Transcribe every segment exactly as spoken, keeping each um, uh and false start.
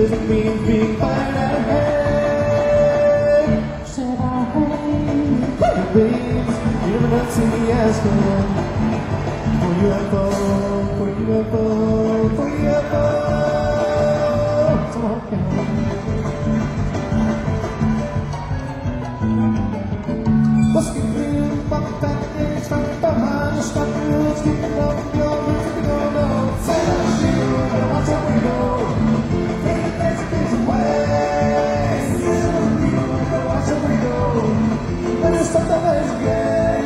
doesn't mean being fine ahead. Said I hate babies. You never not see me asking for U F O, for U F O, for U F O. So I can. What's the real fuck that is stuck behind the stuck rules? Keeping up with your roots, we don't know. Say that shit, but watch out we go. Take the basic things away. Say that shit, but watch out we go. But it's stuck that is gay.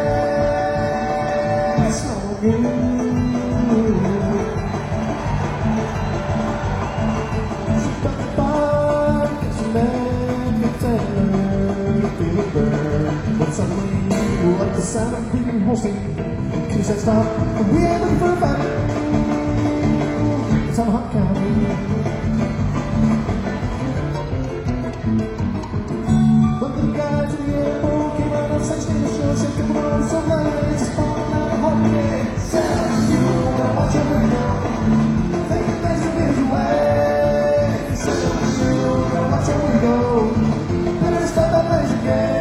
So good. She got the bar, it's a man, it's a man, feel it burn. But suddenly, you like the sound of beating hosting. She said stop, and we ain't looking for a fight. It's on Hot County. But the guys in the airport came out on such things, show said come on, so glad it's falling out of hot day. Sounds you, but watch your window. Take the best of his way. Sounds you, but watch your window. Better stop that place again.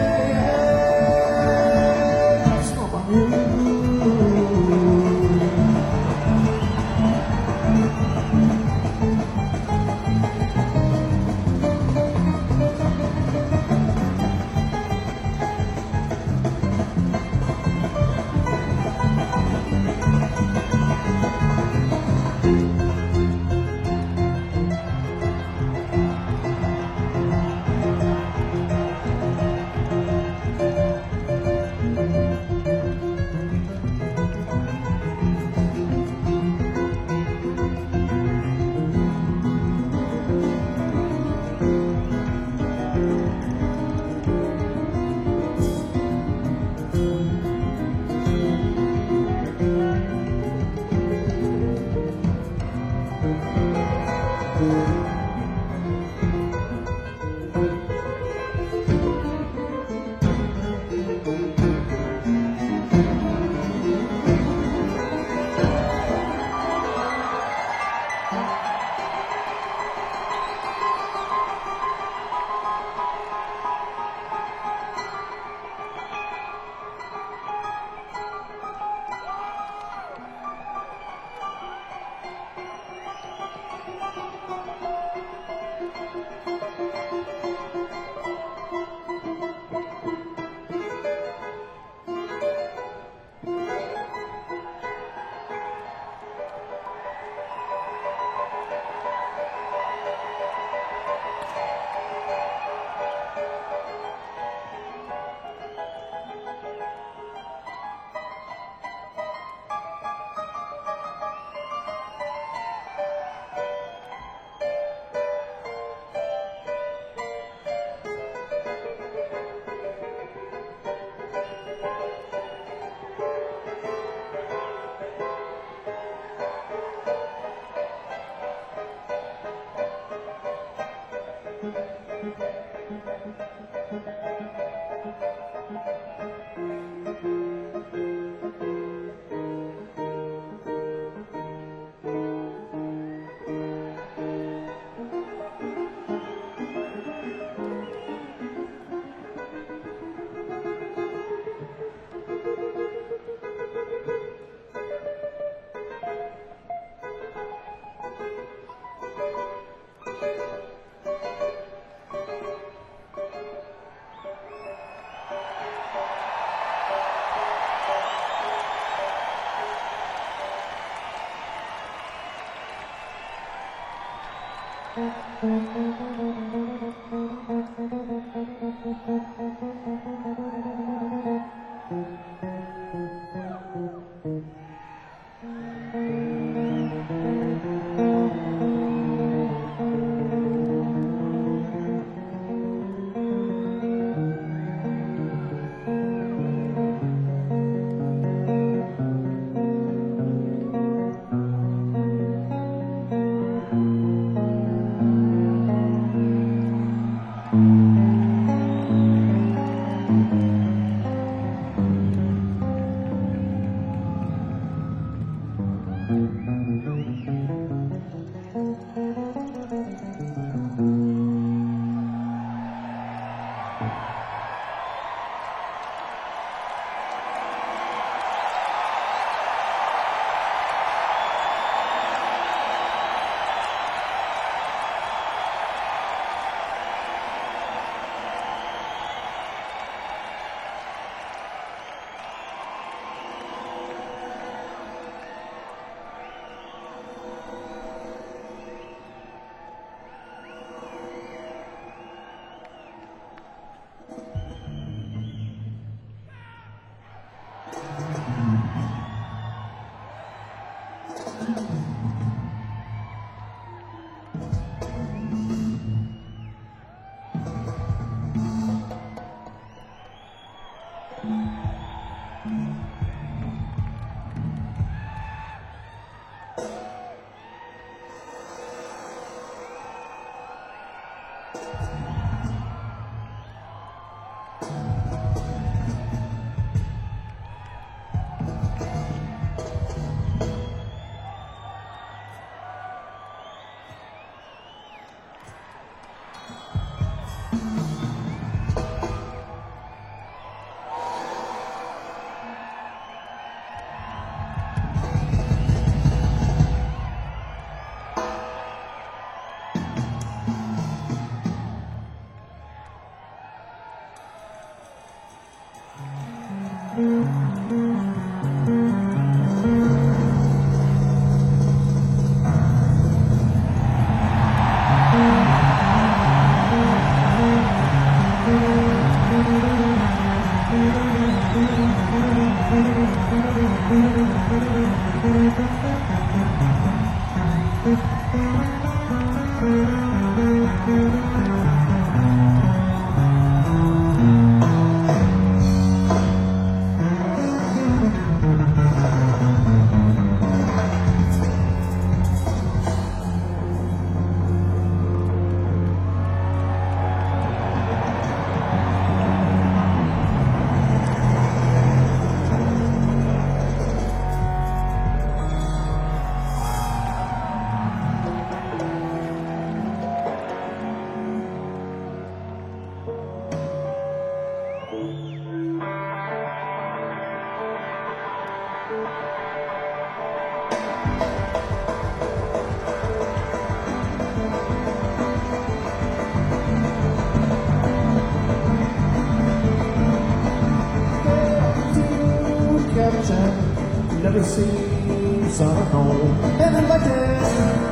Never seems unknown, and like that.